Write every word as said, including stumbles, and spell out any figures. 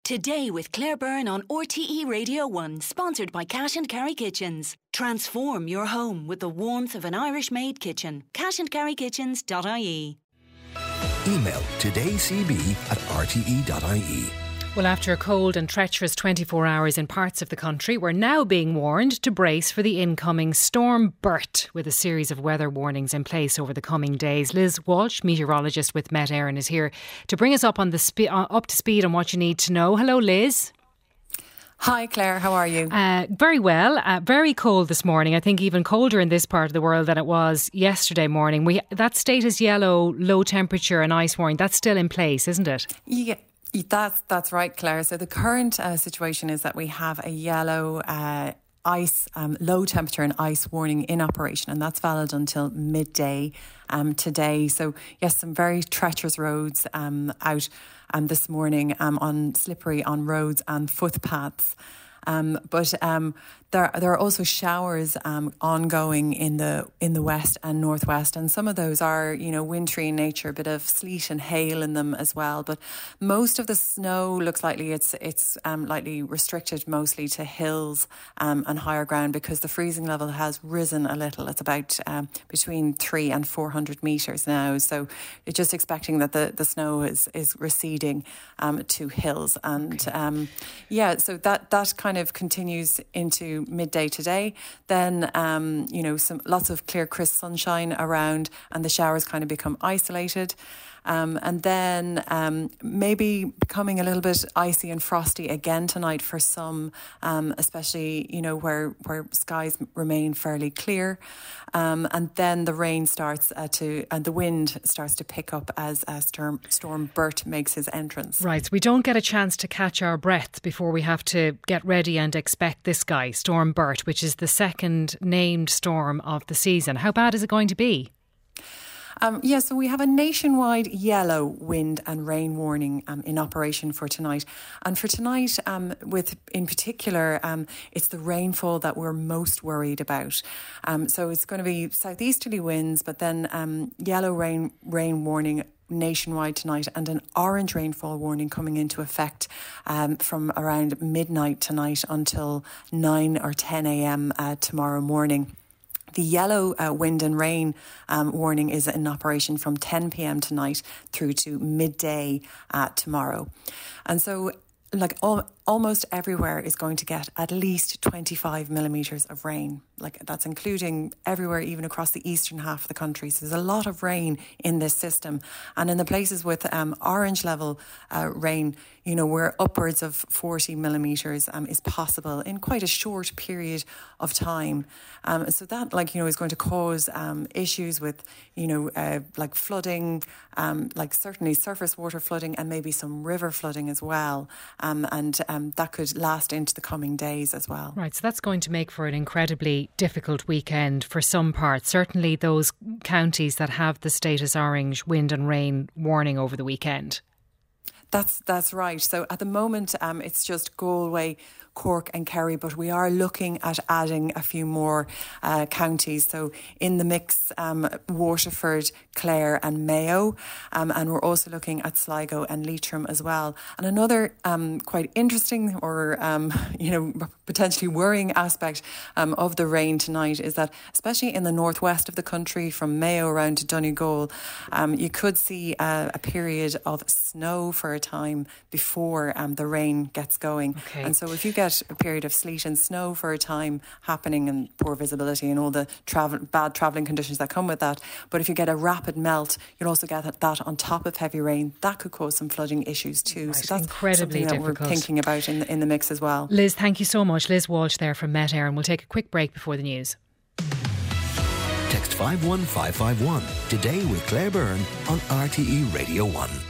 Today with Claire Byrne on R T E Radio one, sponsored by Cash and Carry Kitchens. Transform your home with the warmth of an Irish-made kitchen. cash and carry kitchens dot I E. Email todaycb at r t e dot I E. Well, after a cold and treacherous twenty-four hours in parts of the country, we're now being warned to brace for the incoming Storm Bert, with a series of weather warnings in place over the coming days. Liz Walsh, meteorologist with Met Éireann, is here to bring us up on the spe- uh, up to speed on what you need to know. Hello, Liz. Hi Claire, how are you? Uh, very well. Uh, very cold this morning. I think even colder in this part of the world than it was yesterday morning. We that state is yellow, low temperature and ice warning. That's still in place, isn't it? Yeah. That's that's right, Claire. So the current uh, situation is that we have a yellow uh, ice, um, low temperature and ice warning in operation, and that's valid until midday um, today. So yes, some very treacherous roads um, out um, this morning um, on slippery on roads and footpaths. Um, but um, there there are also showers um, ongoing in the in the west and northwest, and some of those are, you know, wintry in nature, a bit of sleet and hail in them as well. But most of the snow looks likely it's it's um, likely restricted mostly to hills um, and higher ground, because the freezing level has risen a little. It's about um, between three and four hundred meters now. So you're just expecting that the, the snow is is receding um, to hills, and okay. um, yeah, so that that kind of continues into midday today. Then um, you know, some lots of clear, crisp sunshine around, and the showers kind of become isolated. Um, and then um, maybe becoming a little bit icy and frosty again tonight for some, um, especially, you know, where where skies remain fairly clear. Um, and then the rain starts uh, to, and the wind starts to pick up as uh, Storm, Storm Bert makes his entrance. Right, so we don't get a chance to catch our breath before we have to get ready and expect this guy, Storm Bert, which is the second named storm of the season. How bad is it going to be? Um, yeah, so we have a nationwide yellow wind and rain warning um, in operation for tonight. And for tonight, um, with in particular, um, it's the rainfall that we're most worried about. Um, so it's going to be southeasterly winds, but then um, yellow rain rain warning nationwide tonight, and an orange rainfall warning coming into effect um, from around midnight tonight until nine or ten a.m. Uh, tomorrow morning. The yellow uh, wind and rain um, warning is in operation from ten p.m. tonight through to midday uh, tomorrow. And so, like, all, almost everywhere is going to get at least twenty-five millimetres of rain. Like, that's including everywhere, even across the eastern half of the country. So there's a lot of rain in this system. And in the places with um, orange level uh, rain, you know, where upwards of forty millimetres um, is possible in quite a short period of time. Um, so that, like, you know, is going to cause um, issues with, you know, uh, like flooding, um, like certainly surface water flooding, and maybe some river flooding as well. Um, and um, that could last into the coming days as well. Right, so that's going to make for an incredibly difficult weekend for some parts. Certainly those counties that have the status orange wind and rain warning over the weekend. That's that's right. So at the moment, um, it's just Galway, Cork and Kerry, but we are looking at adding a few more uh, counties. So in the mix, um, Waterford, Clare and Mayo, um, and we're also looking at Sligo and Leitrim as well. And another um, quite interesting or, um, you know, potentially worrying aspect um, of the rain tonight is that, especially in the northwest of the country, from Mayo around to Donegal, um, you could see a, a period of snow for a time before um, the rain gets going. Okay. And so if you get a period of sleet and snow for a time happening, and poor visibility and all the travel, bad travelling conditions that come with that, but if you get a rapid melt, you'll also get that on top of heavy rain. That could cause some flooding issues too. Right, so that's incredibly something that difficult. we're thinking about in the, in the mix as well. Liz, thank you so much. Liz Walsh there from Met Éireann. We'll take a quick break before the news. Text five one five five one today with Claire Byrne on R T E Radio one.